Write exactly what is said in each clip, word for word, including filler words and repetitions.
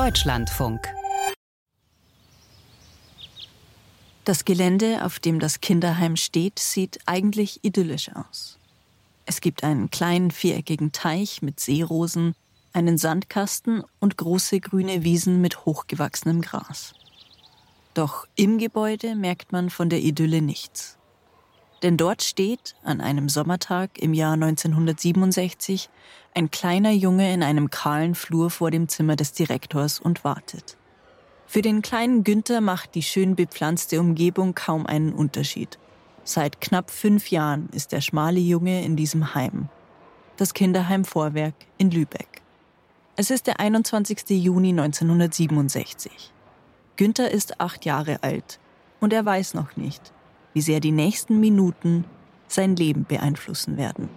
Deutschlandfunk. Das Gelände, auf dem das Kinderheim steht, sieht eigentlich idyllisch aus. Es gibt einen kleinen viereckigen Teich mit Seerosen, einen Sandkasten und große grüne Wiesen mit hochgewachsenem Gras. Doch im Gebäude merkt man von der Idylle nichts. Denn dort steht, an einem Sommertag im Jahr neunzehnhundertsiebenundsechzig, ein kleiner Junge in einem kahlen Flur vor dem Zimmer des Direktors und wartet. Für den kleinen Günther macht die schön bepflanzte Umgebung kaum einen Unterschied. Seit knapp fünf Jahren ist der schmale Junge in diesem Heim. Das Kinderheim Vorwerk in Lübeck. Es ist der einundzwanzigste Juni neunzehnhundertsiebenundsechzig. Günther ist acht Jahre alt und er weiß noch nicht, wie sehr die nächsten Minuten sein Leben beeinflussen werden.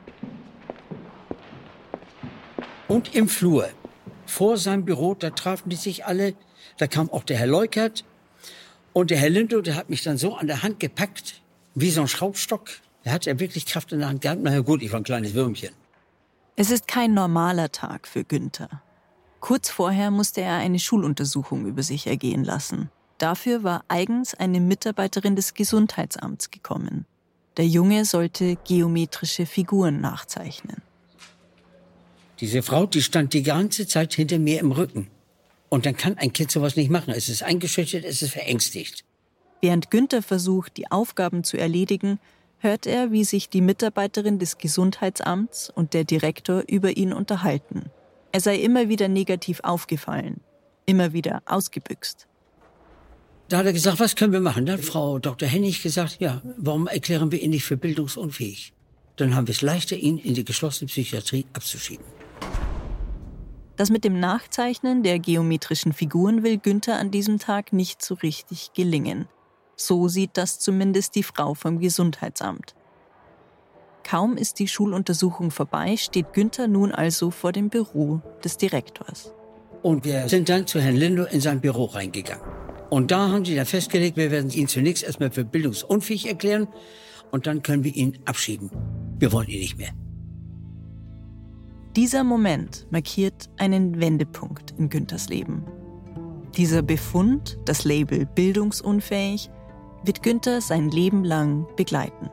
Und im Flur, vor seinem Büro, da trafen die sich alle. Da kam auch der Herr Leukert und der Herr Lindo, der hat mich dann so an der Hand gepackt, wie so ein Schraubstock. Der hat ja wirklich Kraft in der Hand gehabt. Na ja gut, ich war ein kleines Würmchen. Es ist kein normaler Tag für Günther. Kurz vorher musste er eine Schuluntersuchung über sich ergehen lassen. Dafür war eigens eine Mitarbeiterin des Gesundheitsamts gekommen. Der Junge sollte geometrische Figuren nachzeichnen. Diese Frau, die stand die ganze Zeit hinter mir im Rücken. Und dann kann ein Kind sowas nicht machen. Es ist eingeschüchtert, es ist verängstigt. Während Günther versucht, die Aufgaben zu erledigen, hört er, wie sich die Mitarbeiterin des Gesundheitsamts und der Direktor über ihn unterhalten. Er sei immer wieder negativ aufgefallen, immer wieder ausgebüxt. Da hat er gesagt, was können wir machen? Da hat Frau Doktor Hennig gesagt, ja, warum erklären wir ihn nicht für bildungsunfähig? Dann haben wir es leichter, ihn in die geschlossene Psychiatrie abzuschieben. Das mit dem Nachzeichnen der geometrischen Figuren will Günther an diesem Tag nicht so richtig gelingen. So sieht das zumindest die Frau vom Gesundheitsamt. Kaum ist die Schuluntersuchung vorbei, steht Günther nun also vor dem Büro des Direktors. Und wir sind dann zu Herrn Lindo in sein Büro reingegangen. Und da haben sie dann festgelegt, wir werden ihn zunächst erstmal für bildungsunfähig erklären und dann können wir ihn abschieben. Wir wollen ihn nicht mehr. Dieser Moment markiert einen Wendepunkt in Günthers Leben. Dieser Befund, das Label bildungsunfähig, wird Günther sein Leben lang begleiten.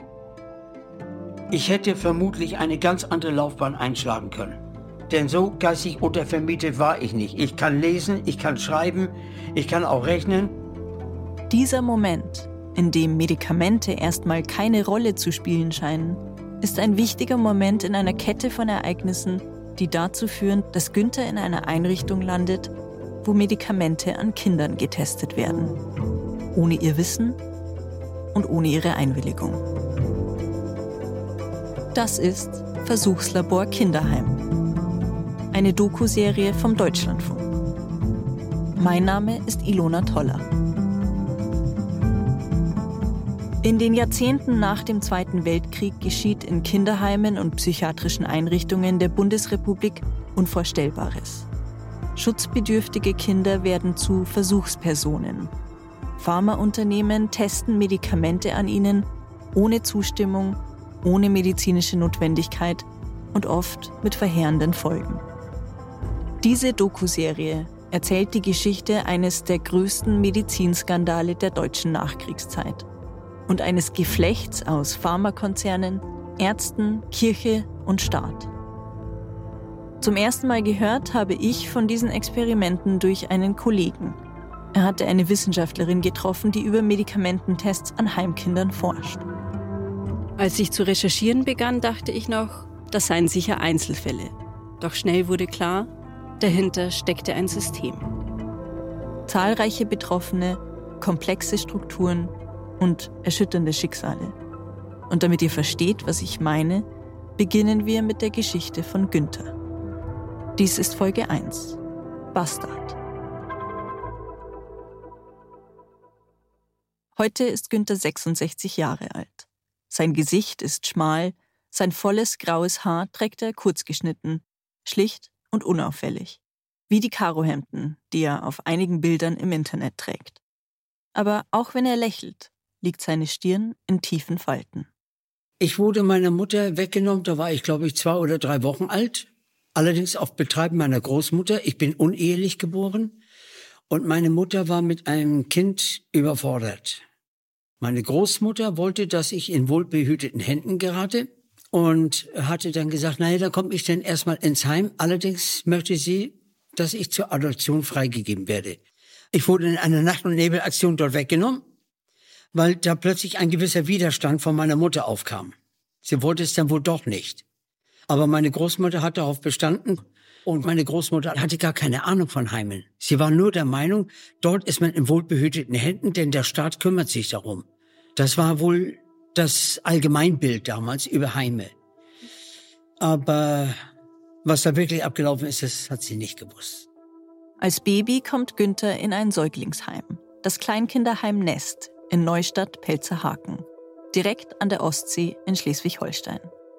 Ich hätte vermutlich eine ganz andere Laufbahn einschlagen können. Denn so geistig untervermietet war ich nicht. Ich kann lesen, ich kann schreiben, ich kann auch rechnen. Dieser Moment, in dem Medikamente erstmal keine Rolle zu spielen scheinen, ist ein wichtiger Moment in einer Kette von Ereignissen, die dazu führen, dass Günther in einer Einrichtung landet, wo Medikamente an Kindern getestet werden. Ohne ihr Wissen und ohne ihre Einwilligung. Das ist Versuchslabor Kinderheim. Eine Doku-Serie vom Deutschlandfunk. Mein Name ist Ilona Toller. In den Jahrzehnten nach dem Zweiten Weltkrieg geschieht in Kinderheimen und psychiatrischen Einrichtungen der Bundesrepublik Unvorstellbares. Schutzbedürftige Kinder werden zu Versuchspersonen. Pharmaunternehmen testen Medikamente an ihnen, ohne Zustimmung, ohne medizinische Notwendigkeit und oft mit verheerenden Folgen. Diese Doku-Serie erzählt die Geschichte eines der größten Medizinskandale der deutschen Nachkriegszeit und eines Geflechts aus Pharmakonzernen, Ärzten, Kirche und Staat. Zum ersten Mal gehört habe ich von diesen Experimenten durch einen Kollegen. Er hatte eine Wissenschaftlerin getroffen, die über Medikamententests an Heimkindern forscht. Als ich zu recherchieren begann, dachte ich noch, das seien sicher Einzelfälle. Doch schnell wurde klar, dahinter steckte ein System. Zahlreiche Betroffene, komplexe Strukturen und erschütternde Schicksale. Und damit ihr versteht, was ich meine, beginnen wir mit der Geschichte von Günther. Dies ist Folge eins. Bastard. Heute ist Günther sechsundsechzig Jahre alt. Sein Gesicht ist schmal, sein volles graues Haar trägt er kurz geschnitten, schlicht und unauffällig. Wie die Karohemden, die er auf einigen Bildern im Internet trägt. Aber auch wenn er lächelt, liegt seine Stirn in tiefen Falten. Ich wurde meiner Mutter weggenommen, da war ich, glaube ich, zwei oder drei Wochen alt. Allerdings auf Betreiben meiner Großmutter. Ich bin unehelich geboren und meine Mutter war mit einem Kind überfordert. Meine Großmutter wollte, dass ich in wohlbehüteten Händen gerate und hatte dann gesagt, naja, da komme ich dann erstmal ins Heim. Allerdings möchte sie, dass ich zur Adoption freigegeben werde. Ich wurde in einer Nacht- und Nebelaktion dort weggenommen, weil da plötzlich ein gewisser Widerstand von meiner Mutter aufkam. Sie wollte es dann wohl doch nicht. Aber meine Großmutter hat darauf bestanden und meine Großmutter hatte gar keine Ahnung von Heimen. Sie war nur der Meinung, dort ist man in wohlbehüteten Händen, denn der Staat kümmert sich darum. Das war wohl das Allgemeinbild damals über Heime. Aber was da wirklich abgelaufen ist, das hat sie nicht gewusst. Als Baby kommt Günther in ein Säuglingsheim, das Kleinkinderheim Nest in Neustadt-Pelzerhaken, direkt an der Ostsee in Schleswig-Holstein.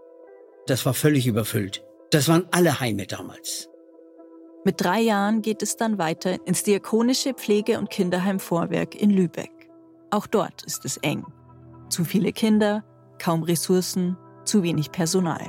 Das war völlig überfüllt. Das waren alle Heime damals. Mit drei Jahren geht es dann weiter ins Diakonische Pflege- und Kinderheim Vorwerk in Lübeck. Auch dort ist es eng. Zu viele Kinder, kaum Ressourcen, zu wenig Personal.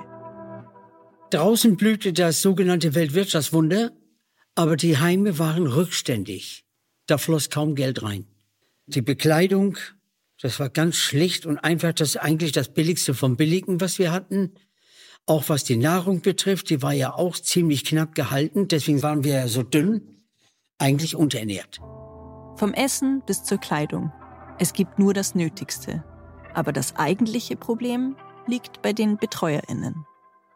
Draußen blühte das sogenannte Weltwirtschaftswunder, aber die Heime waren rückständig. Da floss kaum Geld rein. Die Bekleidung, das war ganz schlicht und einfach, das ist eigentlich das Billigste vom Billigen, was wir hatten. Auch was die Nahrung betrifft, die war ja auch ziemlich knapp gehalten, deswegen waren wir ja so dünn, eigentlich unterernährt. Vom Essen bis zur Kleidung. Es gibt nur das Nötigste. Aber das eigentliche Problem liegt bei den BetreuerInnen.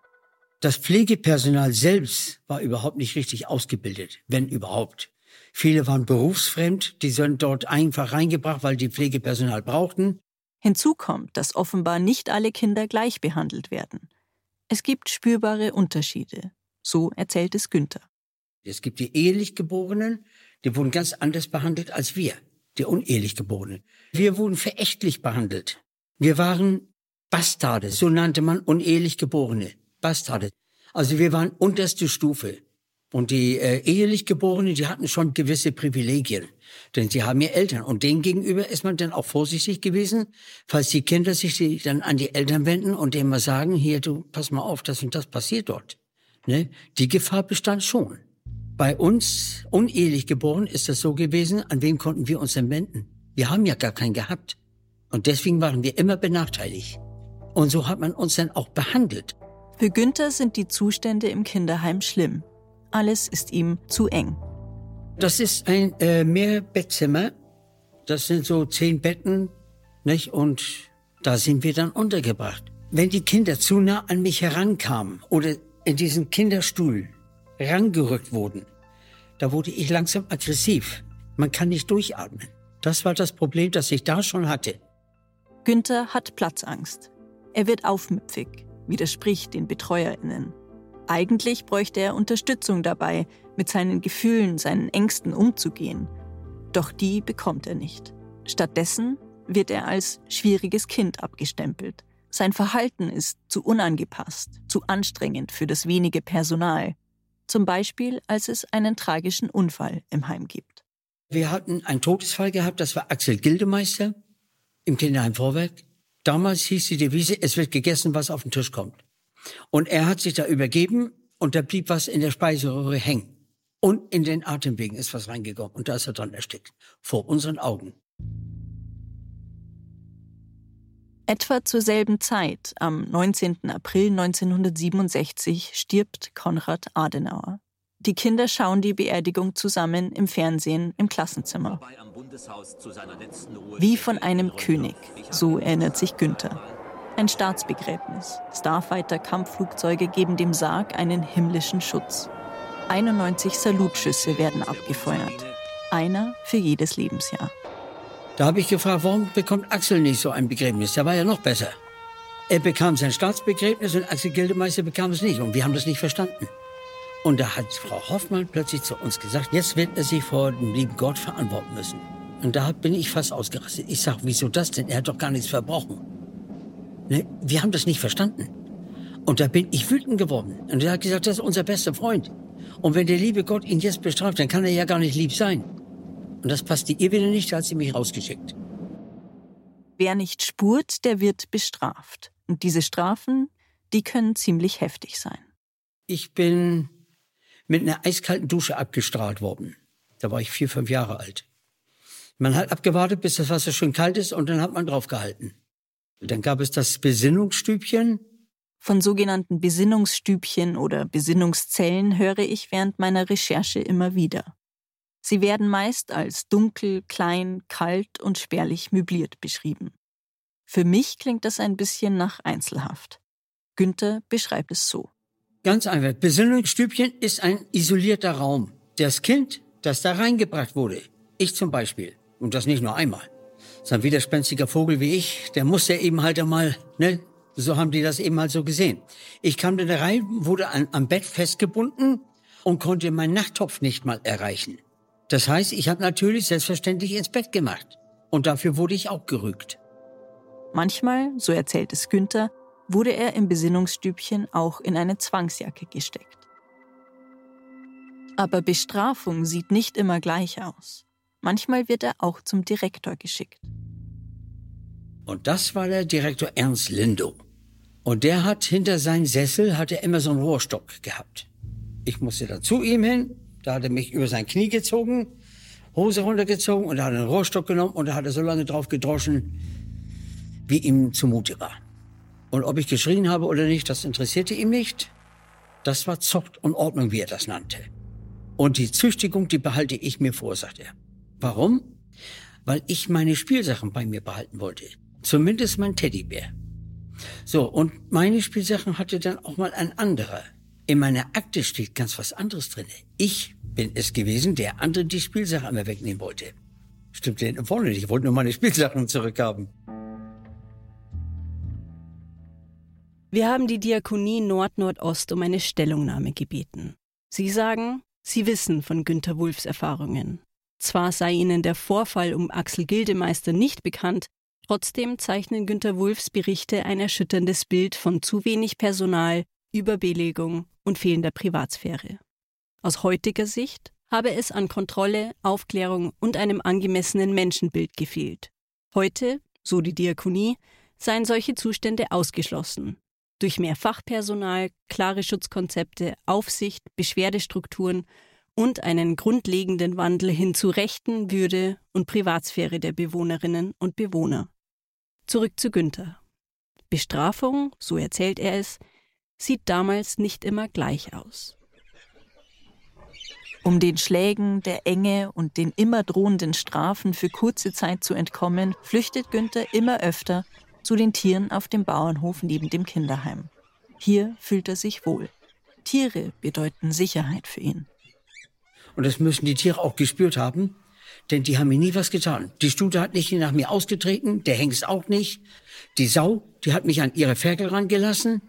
Das Pflegepersonal selbst war überhaupt nicht richtig ausgebildet, wenn überhaupt. Viele waren berufsfremd, die sind dort einfach reingebracht, weil die Pflegepersonal brauchten. Hinzu kommt, dass offenbar nicht alle Kinder gleich behandelt werden. Es gibt spürbare Unterschiede. So erzählt es Günther. Es gibt die ehelich Geborenen, die wurden ganz anders behandelt als wir, die unehelich Geborenen. Wir wurden verächtlich behandelt. Wir waren Bastarde, so nannte man unehelich Geborene. Bastarde. Also wir waren unterste Stufe. Und die äh, ehelich Geborenen, die hatten schon gewisse Privilegien. Denn sie haben ja Eltern. Und denen gegenüber ist man dann auch vorsichtig gewesen, falls die Kinder sich die dann an die Eltern wenden und denen mal sagen, hier, du, pass mal auf, das und das passiert dort. Ne? Die Gefahr bestand schon. Bei uns, unehelich geboren, ist das so gewesen, an wen konnten wir uns denn wenden? Wir haben ja gar keinen gehabt. Und deswegen waren wir immer benachteiligt. Und so hat man uns dann auch behandelt. Für Günther sind die Zustände im Kinderheim schlimm. Alles ist ihm zu eng. Das ist ein äh, Mehrbettzimmer. Das sind so zehn Betten, nicht? Und da sind wir dann untergebracht. Wenn die Kinder zu nah an mich herankamen oder in diesen Kinderstuhl rangerückt wurden, da wurde ich langsam aggressiv. Man kann nicht durchatmen. Das war das Problem, das ich da schon hatte. Günther hat Platzangst. Er wird aufmüpfig, widerspricht den BetreuerInnen. Eigentlich bräuchte er Unterstützung dabei, mit seinen Gefühlen, seinen Ängsten umzugehen. Doch die bekommt er nicht. Stattdessen wird er als schwieriges Kind abgestempelt. Sein Verhalten ist zu unangepasst, zu anstrengend für das wenige Personal. Zum Beispiel, als es einen tragischen Unfall im Heim gibt. Wir hatten einen Todesfall gehabt, das war Axel Gildemeister im Kinderheim Vorwerk. Damals hieß die Devise, es wird gegessen, was auf den Tisch kommt. Und er hat sich da übergeben und da blieb was in der Speiseröhre hängen. Und in den Atemwegen ist was reingekommen und da ist er dran erstickt. Vor unseren Augen. Etwa zur selben Zeit, am neunzehnten April neunzehnhundertsiebenundsechzig, stirbt Konrad Adenauer. Die Kinder schauen die Beerdigung zusammen im Fernsehen im Klassenzimmer. Wie von einem König, so erinnert sich Günther. Ein Staatsbegräbnis. Starfighter-Kampfflugzeuge geben dem Sarg einen himmlischen Schutz. einundneunzig Salutschüsse werden abgefeuert. Einer für jedes Lebensjahr. Da habe ich gefragt, warum bekommt Axel nicht so ein Begräbnis? Der war ja noch besser. Er bekam sein Staatsbegräbnis und Axel Gildemeister bekam es nicht. Und wir haben das nicht verstanden. Und da hat Frau Hoffmann plötzlich zu uns gesagt, jetzt wird er sich vor dem lieben Gott verantworten müssen. Und da bin ich fast ausgerastet. Ich sage, wieso das denn? Er hat doch gar nichts verbrochen. Ne? Wir haben das nicht verstanden. Und da bin ich wütend geworden. Und er hat gesagt, das ist unser bester Freund. Und wenn der liebe Gott ihn jetzt bestraft, dann kann er ja gar nicht lieb sein. Und das passte ihr wieder nicht, da hat sie mich rausgeschickt. Wer nicht spurt, der wird bestraft. Und diese Strafen, die können ziemlich heftig sein. Ich bin mit einer eiskalten Dusche abgestrahlt worden. Da war ich vier, fünf Jahre alt. Man hat abgewartet, bis das Wasser schön kalt ist, und dann hat man draufgehalten. Dann gab es das Besinnungsstübchen. Von sogenannten Besinnungsstübchen oder Besinnungszellen höre ich während meiner Recherche immer wieder. Sie werden meist als dunkel, klein, kalt und spärlich möbliert beschrieben. Für mich klingt das ein bisschen nach Einzelhaft. Günther beschreibt es so. Ganz einfach. Besinnungsstübchen ist ein isolierter Raum. Das Kind, das da reingebracht wurde, ich zum Beispiel, und das nicht nur einmal, so ein widerspenstiger Vogel wie ich, der muss ja eben halt einmal, ne, so haben die das eben halt so gesehen. Ich kam da rein, wurde an, am Bett festgebunden und konnte meinen Nachttopf nicht mal erreichen. Das heißt, ich habe natürlich selbstverständlich ins Bett gemacht. Und dafür wurde ich auch gerügt. Manchmal, so erzählt es Günther, wurde er im Besinnungsstübchen auch in eine Zwangsjacke gesteckt. Aber Bestrafung sieht nicht immer gleich aus. Manchmal wird er auch zum Direktor geschickt. Und das war der Direktor Ernst Lindow. Und der hat hinter seinem Sessel hat er immer so einen Rohrstock gehabt. Ich musste da zu ihm hin, da hat er mich über sein Knie gezogen, Hose runtergezogen und da hat er einen Rohrstock genommen und da hat er so lange drauf gedroschen, wie ihm zumute war. Und ob ich geschrien habe oder nicht, das interessierte ihm nicht. Das war Zucht und Ordnung, wie er das nannte. Und die Züchtigung, die behalte ich mir vor, sagt er. Warum? Weil ich meine Spielsachen bei mir behalten wollte. Zumindest mein Teddybär. So, und meine Spielsachen hatte dann auch mal ein anderer. In meiner Akte steht ganz was anderes drin. Ich bin es gewesen, der andere die Spielsachen einmal wegnehmen wollte. Stimmt hinten vorne nicht. Ich wollte nur meine Spielsachen zurückhaben. Wir haben die Diakonie Nord-Nordost um eine Stellungnahme gebeten. Sie sagen, sie wissen von Günther Wulffs Erfahrungen. Zwar sei ihnen der Vorfall um Axel Gildemeister nicht bekannt, trotzdem zeichnen Günther Wulffs Berichte ein erschütterndes Bild von zu wenig Personal, Überbelegung und fehlender Privatsphäre. Aus heutiger Sicht habe es an Kontrolle, Aufklärung und einem angemessenen Menschenbild gefehlt. Heute, so die Diakonie, seien solche Zustände ausgeschlossen. Durch mehr Fachpersonal, klare Schutzkonzepte, Aufsicht, Beschwerdestrukturen und einen grundlegenden Wandel hin zu Rechten, Würde und Privatsphäre der Bewohnerinnen und Bewohner. Zurück zu Günther. Bestrafung, so erzählt er es, sieht damals nicht immer gleich aus. Um den Schlägen, der Enge und den immer drohenden Strafen für kurze Zeit zu entkommen, flüchtet Günther immer öfter zu den Tieren auf dem Bauernhof neben dem Kinderheim. Hier fühlt er sich wohl. Tiere bedeuten Sicherheit für ihn. Und das müssen die Tiere auch gespürt haben, denn die haben mir nie was getan. Die Stute hat nicht nach mir ausgetreten, der Hengst auch nicht. Die Sau, die hat mich an ihre Ferkel rangelassen.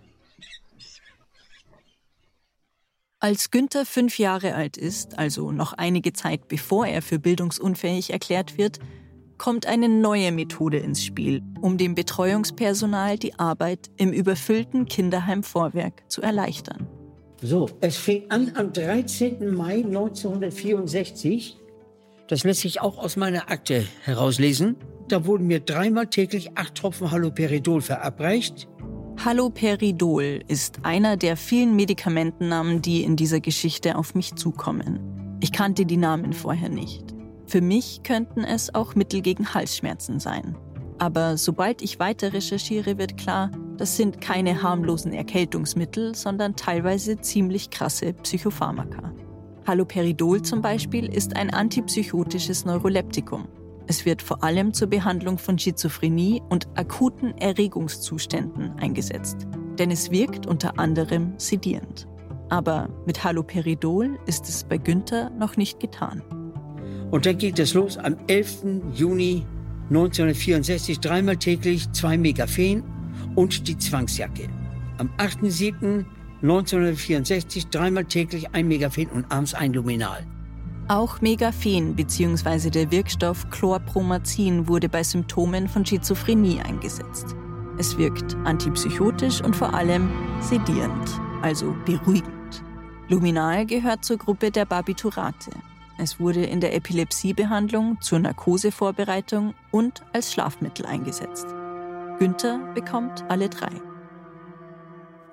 Als Günther fünf Jahre alt ist, also noch einige Zeit bevor er für bildungsunfähig erklärt wird, kommt eine neue Methode ins Spiel, um dem Betreuungspersonal die Arbeit im überfüllten Kinderheim Vorwerk zu erleichtern. So, es fing an am dreizehnten Mai neunzehnhundertvierundsechzig. Das lässt sich auch aus meiner Akte herauslesen. Da wurden mir dreimal täglich acht Tropfen Haloperidol verabreicht. Haloperidol ist einer der vielen Medikamentennamen, die in dieser Geschichte auf mich zukommen. Ich kannte die Namen vorher nicht. Für mich könnten es auch Mittel gegen Halsschmerzen sein. Aber sobald ich weiter recherchiere, wird klar, das sind keine harmlosen Erkältungsmittel, sondern teilweise ziemlich krasse Psychopharmaka. Haloperidol zum Beispiel ist ein antipsychotisches Neuroleptikum. Es wird vor allem zur Behandlung von Schizophrenie und akuten Erregungszuständen eingesetzt. Denn es wirkt unter anderem sedierend. Aber mit Haloperidol ist es bei Günther noch nicht getan. Und dann geht es los am elften Juni neunzehnhundertvierundsechzig, dreimal täglich zwei Megaphen und die Zwangsjacke. Am achten siebten neunzehnhundertvierundsechzig, dreimal täglich ein Megaphen und abends ein Luminal. Auch Megaphen bzw. der Wirkstoff Chlorpromazin wurde bei Symptomen von Schizophrenie eingesetzt. Es wirkt antipsychotisch und vor allem sedierend, also beruhigend. Luminal gehört zur Gruppe der Barbiturate. Es wurde in der Epilepsiebehandlung, zur Narkosevorbereitung und als Schlafmittel eingesetzt. Günther bekommt alle drei.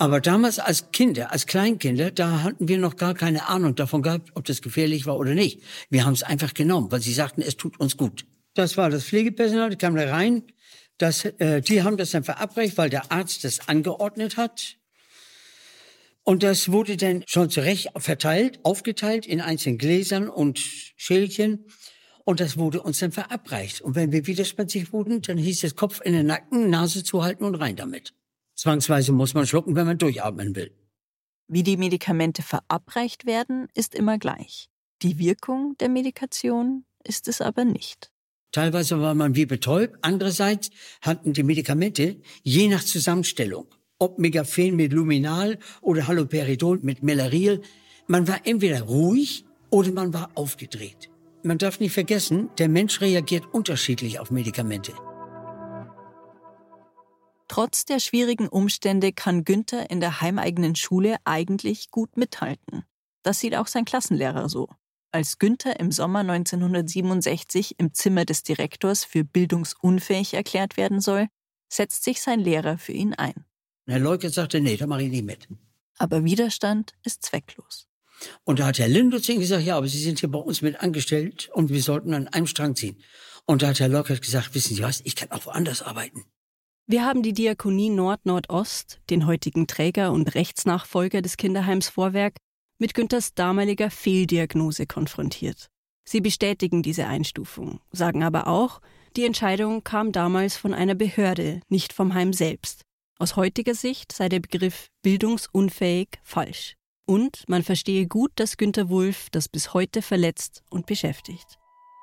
Aber damals als Kinder, als Kleinkinder, da hatten wir noch gar keine Ahnung davon gehabt, ob das gefährlich war oder nicht. Wir haben es einfach genommen, weil sie sagten, es tut uns gut. Das war das Pflegepersonal, die kamen da rein. Das, äh, die haben das dann verabreicht, weil der Arzt das angeordnet hat. Und das wurde dann schon zurecht verteilt, aufgeteilt in einzelnen Gläsern und Schälchen. Und das wurde uns dann verabreicht. Und wenn wir widerspenstig wurden, dann hieß es Kopf in den Nacken, Nase zuhalten und rein damit. Zwangsweise muss man schlucken, wenn man durchatmen will. Wie die Medikamente verabreicht werden, ist immer gleich. Die Wirkung der Medikation ist es aber nicht. Teilweise war man wie betäubt. Andererseits hatten die Medikamente, je nach Zusammenstellung, ob Megaphen mit Luminal oder Haloperidol mit Melaril, man war entweder ruhig oder man war aufgedreht. Man darf nicht vergessen, der Mensch reagiert unterschiedlich auf Medikamente. Trotz der schwierigen Umstände kann Günther in der heimeigenen Schule eigentlich gut mithalten. Das sieht auch sein Klassenlehrer so. Als Günther im Sommer neunzehnhundertsiebenundsechzig im Zimmer des Direktors für bildungsunfähig erklärt werden soll, setzt sich sein Lehrer für ihn ein. Herr Leukert sagte, nee, da mache ich nicht mit. Aber Widerstand ist zwecklos. Und da hat Herr Lindau zu ihm gesagt, ja, aber Sie sind hier bei uns mit angestellt und wir sollten an einem Strang ziehen. Und da hat Herr Leukert gesagt, wissen Sie was, ich kann auch woanders arbeiten. Wir haben die Diakonie Nord-Nordost, den heutigen Träger und Rechtsnachfolger des Kinderheims Vorwerk, mit Günthers damaliger Fehldiagnose konfrontiert. Sie bestätigen diese Einstufung, sagen aber auch, die Entscheidung kam damals von einer Behörde, nicht vom Heim selbst. Aus heutiger Sicht sei der Begriff bildungsunfähig falsch. Und man verstehe gut, dass Günther Wulff das bis heute verletzt und beschäftigt.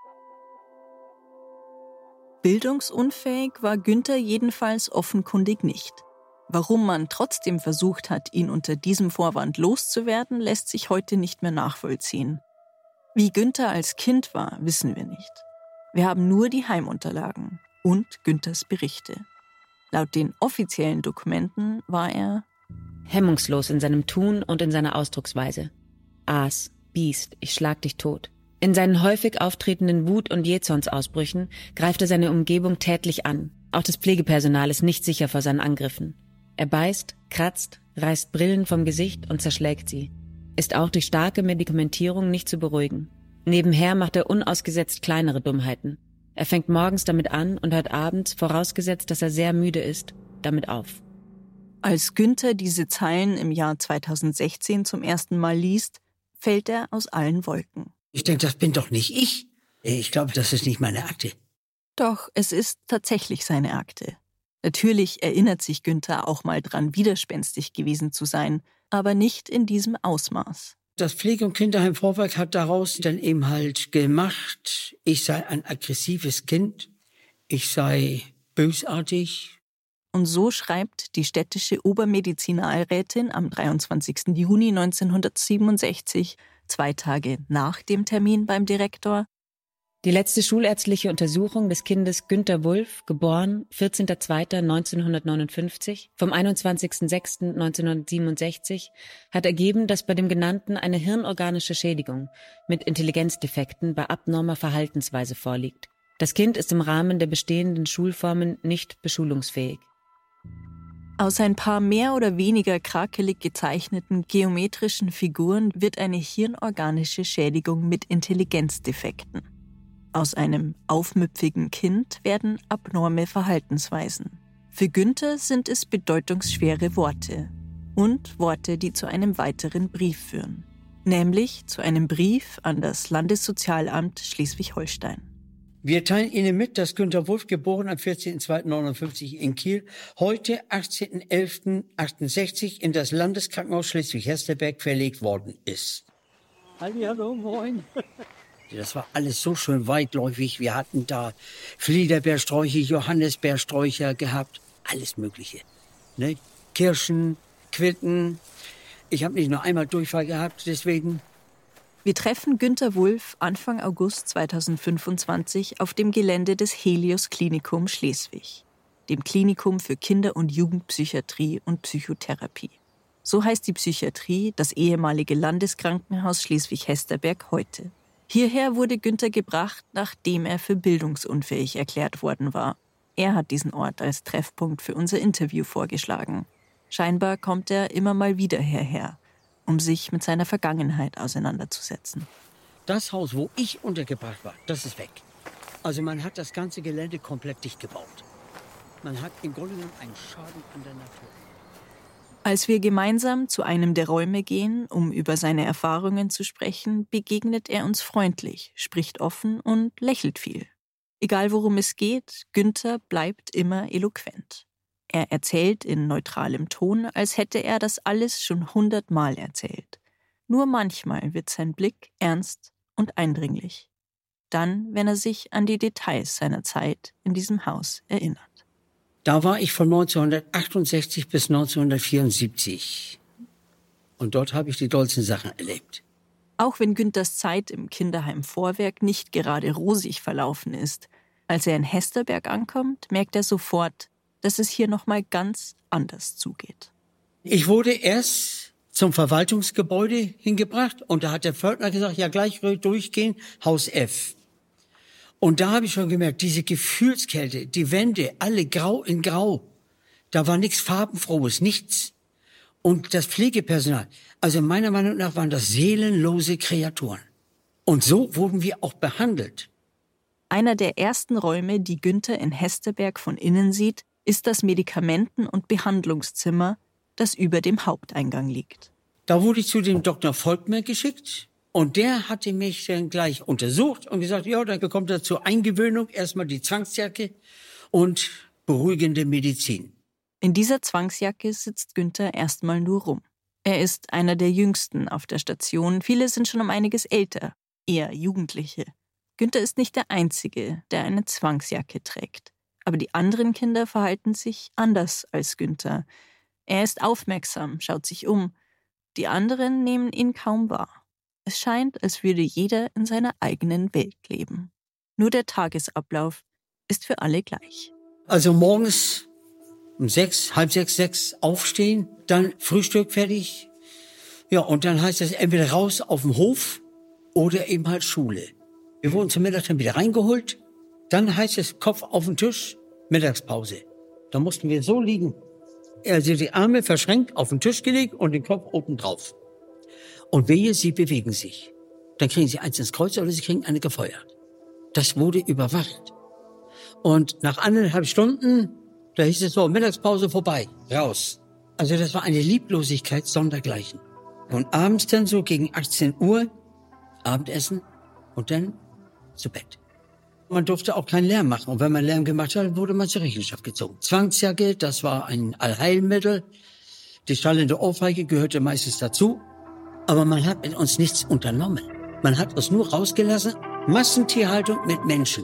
Bildungsunfähig war Günther jedenfalls offenkundig nicht. Warum man trotzdem versucht hat, ihn unter diesem Vorwand loszuwerden, lässt sich heute nicht mehr nachvollziehen. Wie Günther als Kind war, wissen wir nicht. Wir haben nur die Heimunterlagen und Günthers Berichte. Laut den offiziellen Dokumenten war er hemmungslos in seinem Tun und in seiner Ausdrucksweise. Aas, Biest, ich schlag dich tot. In seinen häufig auftretenden Wut- und Jähzornsausbrüchen greift er seine Umgebung tätlich an. Auch das Pflegepersonal ist nicht sicher vor seinen Angriffen. Er beißt, kratzt, reißt Brillen vom Gesicht und zerschlägt sie. Ist auch durch starke Medikamentierung nicht zu beruhigen. Nebenher macht er unausgesetzt kleinere Dummheiten. Er fängt morgens damit an und hört abends, vorausgesetzt, dass er sehr müde ist, damit auf. Als Günther diese Zeilen im Jahr zweitausendsechzehn zum ersten Mal liest, fällt er aus allen Wolken. Ich denke, das bin doch nicht ich. Ich glaube, das ist nicht meine Akte. Doch, es ist tatsächlich seine Akte. Natürlich erinnert sich Günther auch mal dran, widerspenstig gewesen zu sein, aber nicht in diesem Ausmaß. Das Pflege- und Kinderheim Vorwerk hat daraus dann eben halt gemacht, ich sei ein aggressives Kind, ich sei bösartig. Und so schreibt die städtische Obermedizinalrätin am dreiundzwanzigsten Juni neunzehnhundertsiebenundsechzig, zwei Tage nach dem Termin beim Direktor: Die letzte schulärztliche Untersuchung des Kindes Günther Wulff, geboren vierzehnter zweiter neunzehnhundertneunundfünfzig, vom einundzwanzigsten sechsten neunzehnhundertsiebenundsechzig, hat ergeben, dass bei dem Genannten eine hirnorganische Schädigung mit Intelligenzdefekten bei abnormer Verhaltensweise vorliegt. Das Kind ist im Rahmen der bestehenden Schulformen nicht beschulungsfähig. Aus ein paar mehr oder weniger krakelig gezeichneten geometrischen Figuren wird eine hirnorganische Schädigung mit Intelligenzdefekten. Aus einem aufmüpfigen Kind werden abnorme Verhaltensweisen. Für Günther sind es bedeutungsschwere Worte und Worte, die zu einem weiteren Brief führen, nämlich zu einem Brief an das Landessozialamt Schleswig-Holstein. Wir teilen Ihnen mit, dass Günther Wulff, geboren am vierzehnten zweiten neunundfünfzig in Kiel, heute achtzehnten elften achtundsechzig in das Landeskrankenhaus Schleswig-Hesterberg verlegt worden ist. Hallo, moin. Das war alles so schön weitläufig. Wir hatten da Fliederbeersträuche, Johannisbeersträucher gehabt, alles Mögliche. Ne? Kirschen, Quitten. Ich habe nicht nur einmal Durchfall gehabt, deswegen. Wir treffen Günther Wulff Anfang August zweitausendfünfundzwanzig auf dem Gelände des Helios Klinikum Schleswig, dem Klinikum für Kinder- und Jugendpsychiatrie und Psychotherapie. So heißt die Psychiatrie, das ehemalige Landeskrankenhaus Schleswig-Hesterberg heute. Hierher wurde Günther gebracht, nachdem er für bildungsunfähig erklärt worden war. Er hat diesen Ort als Treffpunkt für unser Interview vorgeschlagen. Scheinbar kommt er immer mal wieder hierher, um sich mit seiner Vergangenheit auseinanderzusetzen. Das Haus, wo ich untergebracht war, das ist weg. Also man hat das ganze Gelände komplett dicht gebaut. Man hat im Grunde genommen einen Schaden an der Natur. Als wir gemeinsam zu einem der Räume gehen, um über seine Erfahrungen zu sprechen, begegnet er uns freundlich, spricht offen und lächelt viel. Egal worum es geht, Günther bleibt immer eloquent. Er erzählt in neutralem Ton, als hätte er das alles schon hundertmal erzählt. Nur manchmal wird sein Blick ernst und eindringlich. Dann, wenn er sich an die Details seiner Zeit in diesem Haus erinnert. Da war ich von neunzehnhundertachtundsechzig bis neunzehnhundertvierundsiebzig. Und dort habe ich die dollsten Sachen erlebt. Auch wenn Günthers Zeit im Kinderheim Vorwerk nicht gerade rosig verlaufen ist, als er in Hesterberg ankommt, merkt er sofort, dass es hier noch mal ganz anders zugeht. Ich wurde erst zum Verwaltungsgebäude hingebracht und da hat der Pförtner gesagt, ja gleich durchgehen, Haus F. Und da habe ich schon gemerkt, diese Gefühlskälte, die Wände, alle grau in grau. Da war nichts Farbenfrohes, nichts. Und das Pflegepersonal, also meiner Meinung nach waren das seelenlose Kreaturen. Und so wurden wir auch behandelt. Einer der ersten Räume, die Günther in Hesterberg von innen sieht, ist das Medikamenten- und Behandlungszimmer, das über dem Haupteingang liegt. Da wurde ich zu dem Doktor Volkmer geschickt. Und der hatte mich dann gleich untersucht und gesagt, ja, dann bekommt er zur Eingewöhnung erstmal die Zwangsjacke und beruhigende Medizin. In dieser Zwangsjacke sitzt Günther erstmal nur rum. Er ist einer der Jüngsten auf der Station. Viele sind schon um einiges älter, eher Jugendliche. Günther ist nicht der Einzige, der eine Zwangsjacke trägt. Aber die anderen Kinder verhalten sich anders als Günther. Er ist aufmerksam, schaut sich um. Die anderen nehmen ihn kaum wahr. Es scheint, als würde jeder in seiner eigenen Welt leben. Nur der Tagesablauf ist für alle gleich. Also morgens um sechs, halb sechs, sechs aufstehen, dann Frühstück fertig. Ja, und dann heißt es entweder raus auf den Hof oder eben halt Schule. Wir wurden zum Mittag dann wieder reingeholt. Dann heißt es Kopf auf den Tisch, Mittagspause. Da mussten wir so liegen. Also die Arme verschränkt auf den Tisch gelegt und den Kopf oben drauf. Und wehe, sie bewegen sich. Dann kriegen sie eins ins Kreuz oder sie kriegen eine gefeuert. Das wurde überwacht. Und nach anderthalb Stunden, da hieß es so, Mittagspause vorbei, raus. Also das war eine Lieblosigkeit sondergleichen. Und abends dann so gegen achtzehn Uhr, Abendessen und dann zu Bett. Man durfte auch keinen Lärm machen. Und wenn man Lärm gemacht hat, wurde man zur Rechenschaft gezogen. Zwangsjacke, das war ein Allheilmittel. Die schallende Ohrfeige gehörte meistens dazu. Aber man hat mit uns nichts unternommen. Man hat uns nur rausgelassen. Massentierhaltung mit Menschen.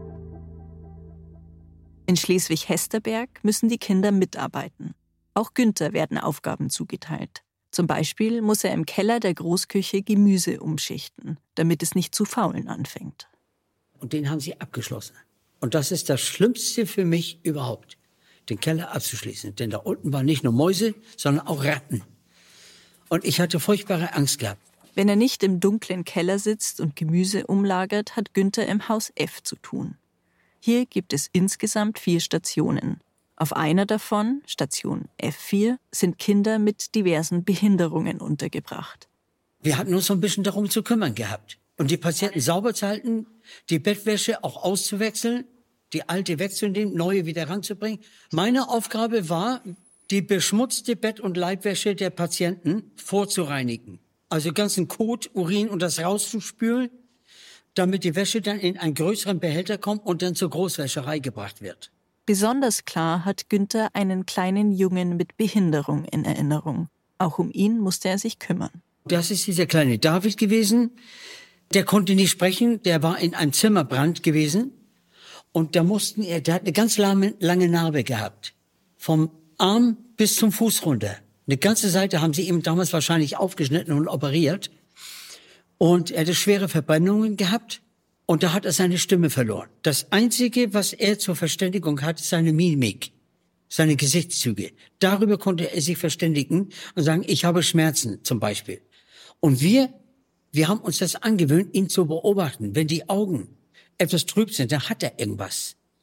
In Schleswig-Hesterberg müssen die Kinder mitarbeiten. Auch Günther werden Aufgaben zugeteilt. Zum Beispiel muss er im Keller der Großküche Gemüse umschichten, damit es nicht zu faulen anfängt. Und den haben sie abgeschlossen. Und das ist das Schlimmste für mich überhaupt, den Keller abzuschließen. Denn da unten waren nicht nur Mäuse, sondern auch Ratten. Und ich hatte furchtbare Angst gehabt. Wenn er nicht im dunklen Keller sitzt und Gemüse umlagert, hat Günther im Haus F zu tun. Hier gibt es insgesamt vier Stationen. Auf einer davon, Station F vier, sind Kinder mit diversen Behinderungen untergebracht. Wir hatten uns so ein bisschen darum zu kümmern gehabt. Und die Patienten sauber zu halten, die Bettwäsche auch auszuwechseln, die alte wegzunehmen, neue wieder ranzubringen. Meine Aufgabe war, die beschmutzte Bett- und Leibwäsche der Patienten vorzureinigen. Also ganzen Kot, Urin und das rauszuspülen, damit die Wäsche dann in einen größeren Behälter kommt und dann zur Großwäscherei gebracht wird. Besonders klar hat Günther einen kleinen Jungen mit Behinderung in Erinnerung. Auch um ihn musste er sich kümmern. Das ist dieser kleine David gewesen. Der konnte nicht sprechen, der war in einem Zimmerbrand gewesen. Und da mussten er, der hat eine ganz lange, lange Narbe gehabt. Vom Arm bis zum Fuß runter. Eine ganze Seite haben sie ihm damals wahrscheinlich aufgeschnitten und operiert. Und er hatte schwere Verbrennungen gehabt. Und da hat er seine Stimme verloren. Das Einzige, was er zur Verständigung hat, ist seine Mimik, seine Gesichtszüge. Darüber konnte er sich verständigen und sagen, ich habe Schmerzen zum Beispiel. Und wir, wir haben uns das angewöhnt, ihn zu beobachten. Wenn die Augen etwas trüb sind, dann hat er irgendwas.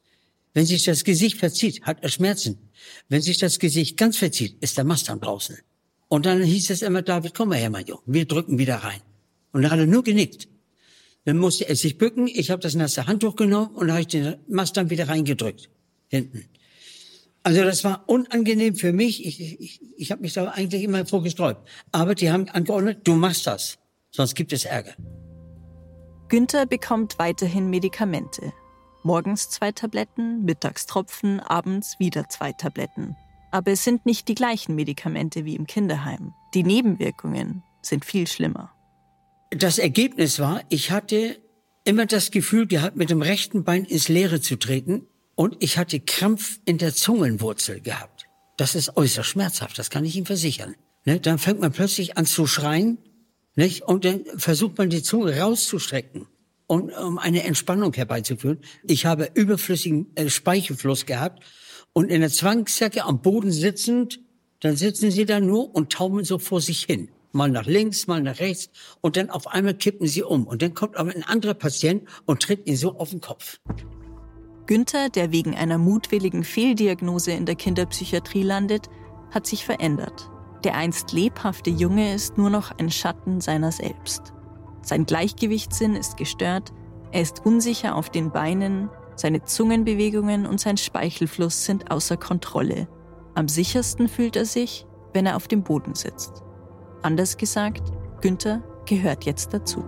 Wenn sich das Gesicht verzieht, hat er Schmerzen. Wenn sich das Gesicht ganz verzieht, ist der Mastdarm draußen. Und dann hieß es immer, David, komm mal her, mein Junge, wir drücken wieder rein. Und dann hat er nur genickt. Dann musste er sich bücken, ich habe das nasse Handtuch genommen und habe den Mastdarm wieder reingedrückt, hinten. Also das war unangenehm für mich, ich, ich, ich habe mich da eigentlich immer vorgesträubt. Aber die haben angeordnet, du machst das, sonst gibt es Ärger. Günther bekommt weiterhin Medikamente. Morgens zwei Tabletten, mittags Tropfen, abends wieder zwei Tabletten. Aber es sind nicht die gleichen Medikamente wie im Kinderheim. Die Nebenwirkungen sind viel schlimmer. Das Ergebnis war, ich hatte immer das Gefühl gehabt, mit dem rechten Bein ins Leere zu treten. Und ich hatte Krampf in der Zungenwurzel gehabt. Das ist äußerst schmerzhaft, das kann ich Ihnen versichern. Ne? Dann fängt man plötzlich an zu schreien, nicht? Und dann versucht man die Zunge rauszustrecken, um, um eine Entspannung herbeizuführen. Ich habe überflüssigen äh, Speichelfluss gehabt. Und in der Zwangsjacke am Boden sitzend, dann sitzen sie da nur und taumeln so vor sich hin. Mal nach links, mal nach rechts. Und dann auf einmal kippen sie um. Und dann kommt aber ein anderer Patient und tritt ihn so auf den Kopf. Günther, der wegen einer mutwilligen Fehldiagnose in der Kinderpsychiatrie landet, hat sich verändert. Der einst lebhafte Junge ist nur noch ein Schatten seiner selbst. Sein Gleichgewichtssinn ist gestört, er ist unsicher auf den Beinen, seine Zungenbewegungen und sein Speichelfluss sind außer Kontrolle. Am sichersten fühlt er sich, wenn er auf dem Boden sitzt. Anders gesagt, Günther gehört jetzt dazu.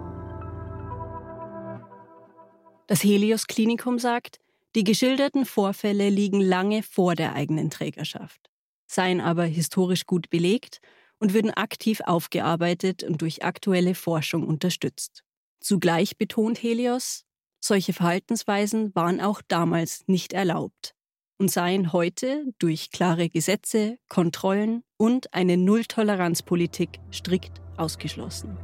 Das Helios Klinikum sagt, die geschilderten Vorfälle liegen lange vor der eigenen Trägerschaft, seien aber historisch gut belegt und würden aktiv aufgearbeitet und durch aktuelle Forschung unterstützt. Zugleich betont Helios, solche Verhaltensweisen waren auch damals nicht erlaubt und seien heute durch klare Gesetze, Kontrollen und eine Nulltoleranzpolitik strikt ausgeschlossen.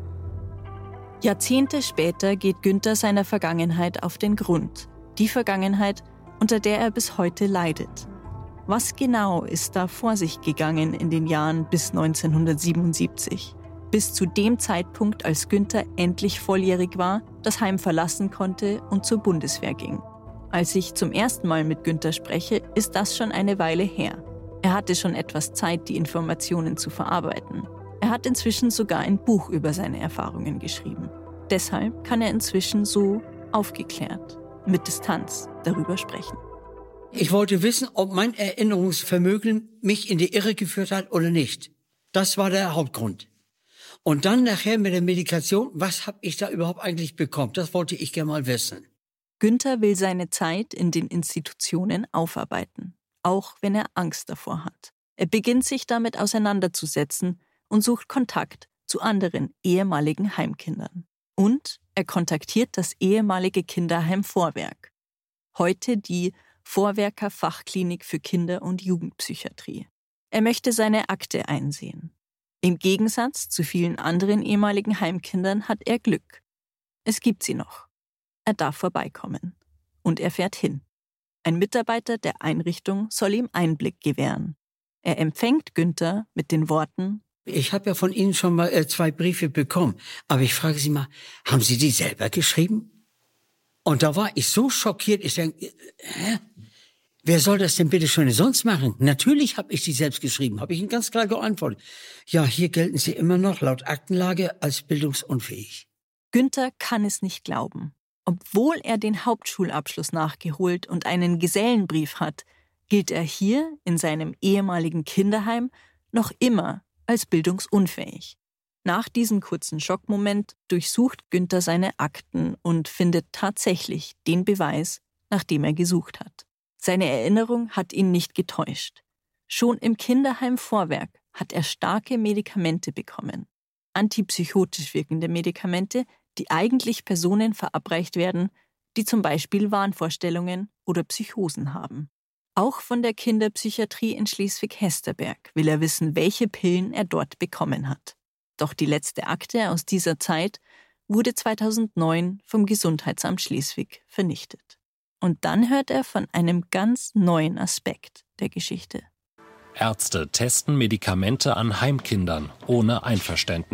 Jahrzehnte später geht Günther seiner Vergangenheit auf den Grund. Die Vergangenheit, unter der er bis heute leidet. Was genau ist da vor sich gegangen in den Jahren bis neunzehnhundertsiebenundsiebzig? Bis zu dem Zeitpunkt, als Günther endlich volljährig war, das Heim verlassen konnte und zur Bundeswehr ging. Als ich zum ersten Mal mit Günther spreche, ist das schon eine Weile her. Er hatte schon etwas Zeit, die Informationen zu verarbeiten. Er hat inzwischen sogar ein Buch über seine Erfahrungen geschrieben. Deshalb kann er inzwischen so aufgeklärt, mit Distanz darüber sprechen. Ich wollte wissen, ob mein Erinnerungsvermögen mich in die Irre geführt hat oder nicht. Das war der Hauptgrund. Und dann nachher mit der Medikation, was habe ich da überhaupt eigentlich bekommen? Das wollte ich gerne mal wissen. Günther will seine Zeit in den Institutionen aufarbeiten, auch wenn er Angst davor hat. Er beginnt sich damit auseinanderzusetzen und sucht Kontakt zu anderen ehemaligen Heimkindern. Und er kontaktiert das ehemalige Kinderheim Vorwerk. Heute die Vorwerker Fachklinik für Kinder- und Jugendpsychiatrie. Er möchte seine Akte einsehen. Im Gegensatz zu vielen anderen ehemaligen Heimkindern hat er Glück. Es gibt sie noch. Er darf vorbeikommen. Und er fährt hin. Ein Mitarbeiter der Einrichtung soll ihm Einblick gewähren. Er empfängt Günther mit den Worten: Ich habe ja von Ihnen schon mal äh, zwei Briefe bekommen. Aber ich frage Sie mal, haben Sie die selber geschrieben? Und da war ich so schockiert. Ich denke, äh, hä? Wer soll das denn bitte schön sonst machen? Natürlich habe ich die selbst geschrieben, habe ich Ihnen ganz klar geantwortet. Ja, hier gelten Sie immer noch laut Aktenlage als bildungsunfähig. Günther kann es nicht glauben. Obwohl er den Hauptschulabschluss nachgeholt und einen Gesellenbrief hat, gilt er hier in seinem ehemaligen Kinderheim noch immer als bildungsunfähig. Nach diesem kurzen Schockmoment durchsucht Günther seine Akten und findet tatsächlich den Beweis, nach dem er gesucht hat. Seine Erinnerung hat ihn nicht getäuscht. Schon im Kinderheim Vorwerk hat er starke Medikamente bekommen. Antipsychotisch wirkende Medikamente, die eigentlich Personen verabreicht werden, die zum Beispiel Wahnvorstellungen oder Psychosen haben. Auch von der Kinderpsychiatrie in Schleswig-Hesterberg will er wissen, welche Pillen er dort bekommen hat. Doch die letzte Akte aus dieser Zeit wurde zweitausendneun vom Gesundheitsamt Schleswig vernichtet. Und dann hört er von einem ganz neuen Aspekt der Geschichte. Ärzte testen Medikamente an Heimkindern ohne Einverständnis.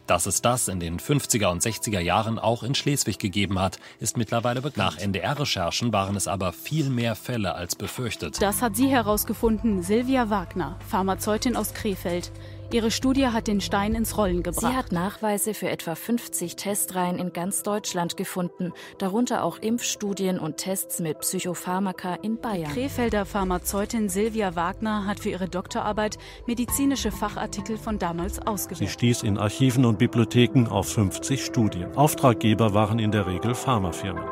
Dass es das in den fünfziger und sechziger Jahren auch in Schleswig gegeben hat, ist mittlerweile bekannt. Nach N D R-Recherchen waren es aber viel mehr Fälle als befürchtet. Das hat sie herausgefunden, Silvia Wagner, Pharmazeutin aus Krefeld. Ihre Studie hat den Stein ins Rollen gebracht. Sie hat Nachweise für etwa fünfzig Testreihen in ganz Deutschland gefunden, darunter auch Impfstudien und Tests mit Psychopharmaka in Bayern. Die Krefelder Pharmazeutin Silvia Wagner hat für ihre Doktorarbeit medizinische Fachartikel von damals ausgewählt. Sie stieß in Archiven und Bibliotheken auf fünfzig Studien. Auftraggeber waren in der Regel Pharmafirmen.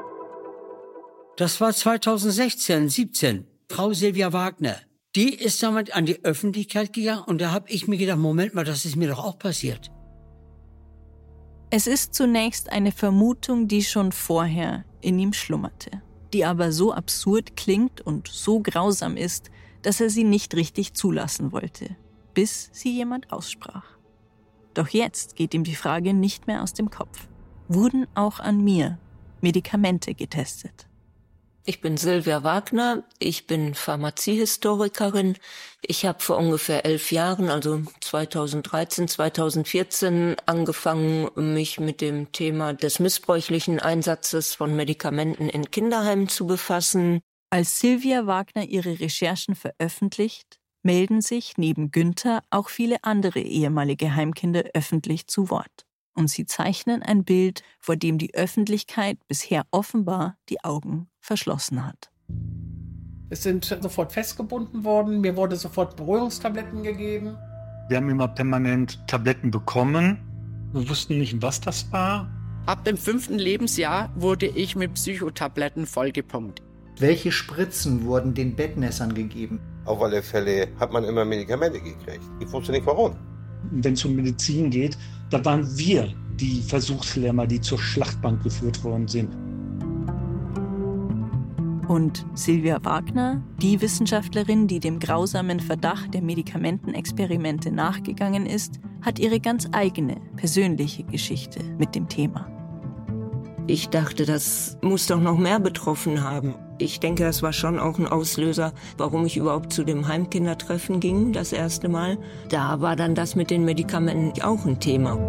Das war zweitausendsechzehn, siebzehn. Frau Silvia Wagner. Die ist damit an die Öffentlichkeit gegangen und da habe ich mir gedacht, Moment mal, das ist mir doch auch passiert. Es ist zunächst eine Vermutung, die schon vorher in ihm schlummerte, die aber so absurd klingt und so grausam ist, dass er sie nicht richtig zulassen wollte, bis sie jemand aussprach. Doch jetzt geht ihm die Frage nicht mehr aus dem Kopf. Wurden auch an mir Medikamente getestet? Ich bin Silvia Wagner, ich bin Pharmaziehistorikerin. Ich habe vor ungefähr elf Jahren, also zweitausenddreizehn, zweitausendvierzehn, angefangen, mich mit dem Thema des missbräuchlichen Einsatzes von Medikamenten in Kinderheimen zu befassen. Als Silvia Wagner ihre Recherchen veröffentlicht, melden sich neben Günther auch viele andere ehemalige Heimkinder öffentlich zu Wort. Und sie zeichnen ein Bild, vor dem die Öffentlichkeit bisher offenbar die Augen verschlossen hat. Es sind sofort festgebunden worden, mir wurde sofort Beruhigungstabletten gegeben. Wir haben immer permanent Tabletten bekommen. Wir wussten nicht, was das war. Ab dem fünften Lebensjahr wurde ich mit Psychotabletten vollgepumpt. Welche Spritzen wurden den Bettnässern gegeben? Auf alle Fälle hat man immer Medikamente gekriegt. Ich wusste nicht warum. Wenn es um Medizin geht, da waren wir die Versuchslämmer, die zur Schlachtbank geführt worden sind. Und Silvia Wagner, die Wissenschaftlerin, die dem grausamen Verdacht der Medikamentenexperimente nachgegangen ist, hat ihre ganz eigene, persönliche Geschichte mit dem Thema. Ich dachte, das muss doch noch mehr betroffen haben. Ich denke, das war schon auch ein Auslöser, warum ich überhaupt zu dem Heimkindertreffen ging, das erste Mal. Da war dann das mit den Medikamenten auch ein Thema.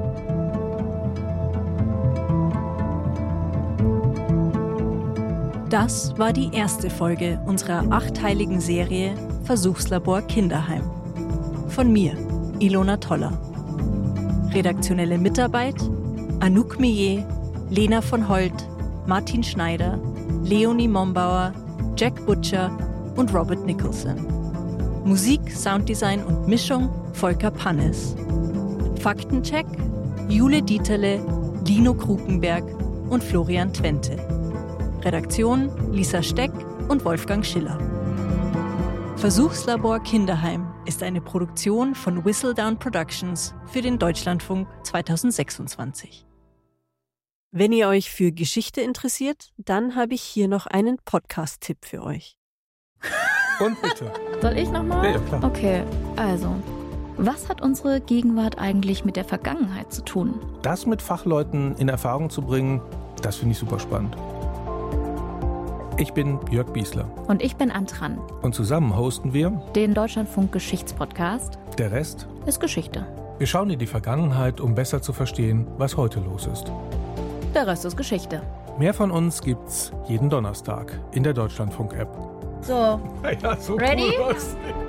Das war die erste Folge unserer achteiligen Serie Versuchslabor Kinderheim. Von mir, Ilona Toller. Redaktionelle Mitarbeit Anouk Millet, Lena von Holt, Martin Schneider, Leonie Mombauer, Jack Butcher und Robert Nicholson. Musik, Sounddesign und Mischung Volker Pannes. Faktencheck Jule Dieterle, Lino Krukenberg und Florian Twente. Redaktion Lisa Steck und Wolfgang Schiller. Versuchslabor Kinderheim ist eine Produktion von Whistledown Productions für den Deutschlandfunk zweitausendsechsundzwanzig. Wenn ihr euch für Geschichte interessiert, dann habe ich hier noch einen Podcast-Tipp für euch. Und bitte. Soll ich nochmal? Ja, klar. Okay, also, was hat unsere Gegenwart eigentlich mit der Vergangenheit zu tun? Das mit Fachleuten in Erfahrung zu bringen, das finde ich super spannend. Ich bin Jörg Biesler. Und ich bin Antran. Und zusammen hosten wir den Deutschlandfunk Geschichtspodcast. Der Rest ist Geschichte. Wir schauen in die Vergangenheit, um besser zu verstehen, was heute los ist. Der Rest ist Geschichte. Mehr von uns gibt's jeden Donnerstag in der Deutschlandfunk-App. So, ja, so ready? Cool